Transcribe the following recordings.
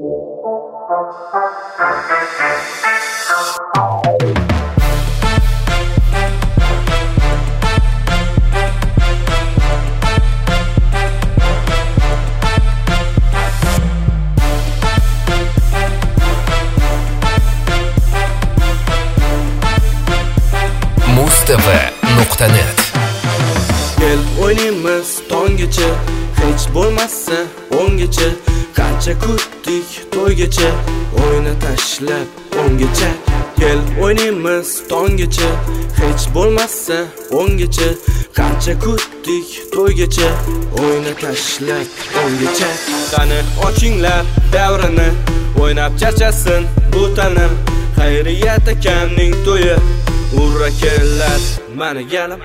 mustv.net. Gel o'ynaymiz tonggacha, hech bo'lmasa o'ngacha. Qancha kutdik to'ygacha, o'yna tashlab o'ngacha. Gel o'ynaymiz tonggacha, hech bo'lmasa o'ngacha. Qancha kutdik to'ygacha, o'yna tashlab o'ngacha. Qani ochinglar davrini, o'ynab charchasin bu tanim. Xayriyat akamning to'yi, urra kelar mani galim.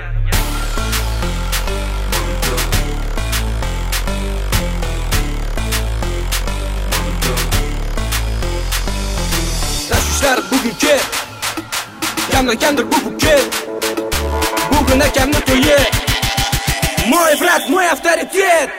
Tashvishlar bugun kel, kamdan-kamdir bu buket. Bugun akamning to'yi, moy brat, moy avtoritet.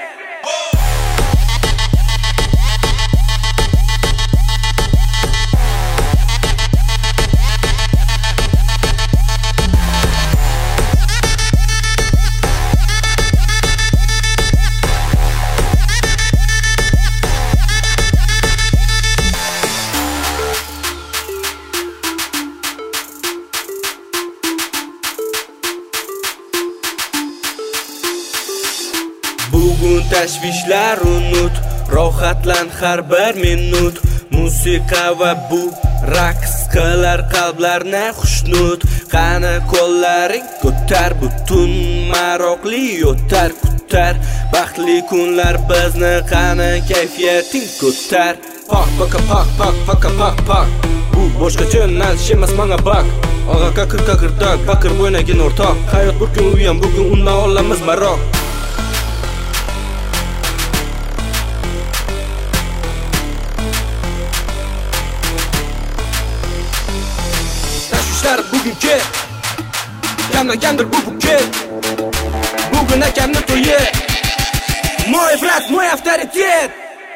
Bugun tashvishlar unut, rohatlan har bir minut. Musiqa va bu raqs qilar qalblarni xushnud. Qani qo'llaring ko'tar, butun maroqli o'tar kutar. Baxtli kunlar bizni, qani kayfiyating ko'tar. Pak paka pak pak paka pak pak. Bu boshqa yo'nalish emas menga bak. Og'a kakir tak, bakir o'ynagin o'rtoq. Hayot bir kun uyam, bugun undan olamiz maroq. Bugun kel, kamdan-kamdir bu buket. Bugun akamning to'yi, moy brat, moy avtoritet.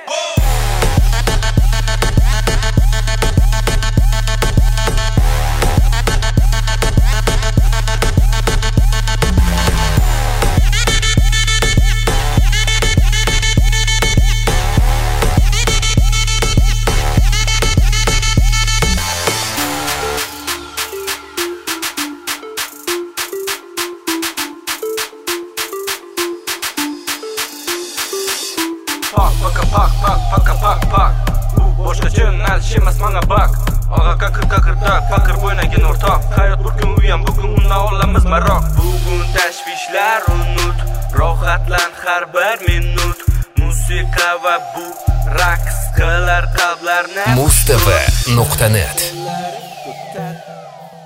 Pak. Bu boshqa yo'nalish emas menga bak. Og'a kakir tak, bakir o'ynagin o'rtoq. Hayot bir kun uyam, bugun undan olamiz maroq. Bugun tashvishlar unut, rohatlan har bir minut. Musiqa va bu raqs qilar qalblarni. mustv.net.